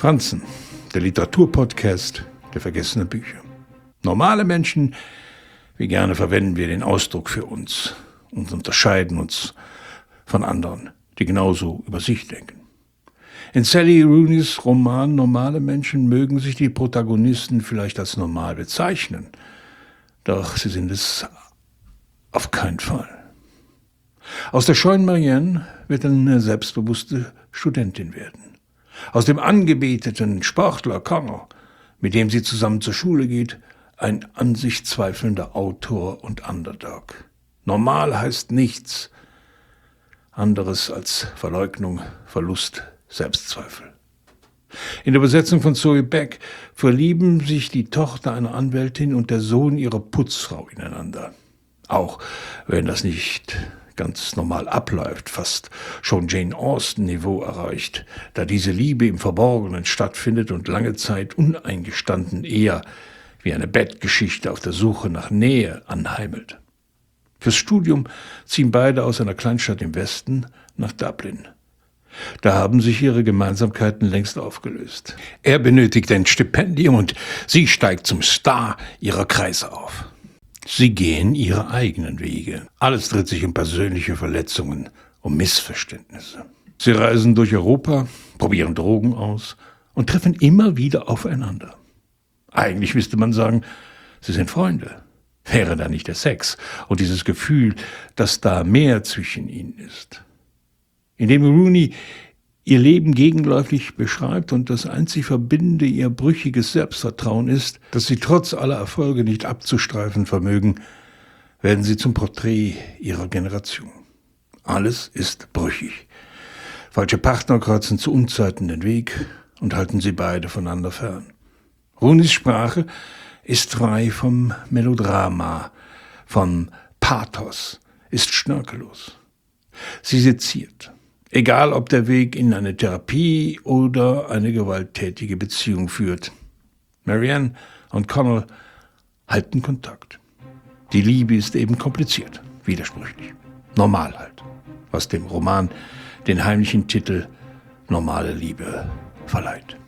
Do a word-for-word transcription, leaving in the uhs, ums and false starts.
Franzen, der Literaturpodcast der vergessenen Bücher. Normale Menschen, wie gerne verwenden wir den Ausdruck für uns und unterscheiden uns von anderen, die genauso über sich denken. In Sally Rooney's Roman Normale Menschen mögen sich die Protagonisten vielleicht als normal bezeichnen, doch sie sind es auf keinen Fall. Aus der scheuen Marianne wird eine selbstbewusste Studentin werden. Aus dem angebeteten Sportler Connor, mit dem sie zusammen zur Schule geht, ein an sich zweifelnder Autor und Underdog. Normal heißt nichts anderes als Verleugnung, Verlust, Selbstzweifel. In der Übersetzung von Zoe Beck verlieben sich die Tochter einer Anwältin und der Sohn ihrer Putzfrau ineinander. Auch wenn das nicht ganz normal abläuft, fast schon Jane Austen-Niveau erreicht, da diese Liebe im Verborgenen stattfindet und lange Zeit uneingestanden eher wie eine Bettgeschichte auf der Suche nach Nähe anheimelt. Fürs Studium ziehen beide aus einer Kleinstadt im Westen nach Dublin. Da haben sich ihre Gemeinsamkeiten längst aufgelöst. Er benötigt ein Stipendium und sie steigt zum Star ihrer Kreise auf. Sie gehen ihre eigenen Wege. Alles dreht sich um persönliche Verletzungen, um Missverständnisse. Sie reisen durch Europa, probieren Drogen aus und treffen immer wieder aufeinander. Eigentlich müsste man sagen, sie sind Freunde. Wäre da nicht der Sex und dieses Gefühl, dass da mehr zwischen ihnen ist. Indem Rooney ihr Leben gegenläufig beschreibt und das einzig Verbindende ihr brüchiges Selbstvertrauen ist, dass sie trotz aller Erfolge nicht abzustreifen vermögen, werden sie zum Porträt ihrer Generation. Alles ist brüchig. Falsche Partner kreuzen zu Unzeiten den Weg und halten sie beide voneinander fern. Rooneys Sprache ist frei vom Melodrama, vom Pathos, ist schnörkellos. Sie seziert. Egal, ob der Weg in eine Therapie oder eine gewalttätige Beziehung führt. Marianne und Connor halten Kontakt. Die Liebe ist eben kompliziert, widersprüchlich. Normal halt, was dem Roman den heimlichen Titel Normale Liebe verleiht.